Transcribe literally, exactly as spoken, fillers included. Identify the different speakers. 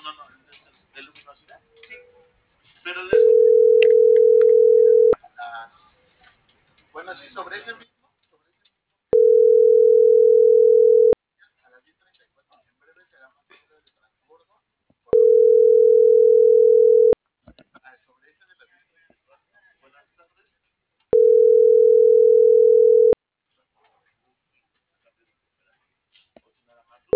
Speaker 1: no, no, de, de luminosidad, sí. Pero les... Las... Bueno, sí, sobre ese mismo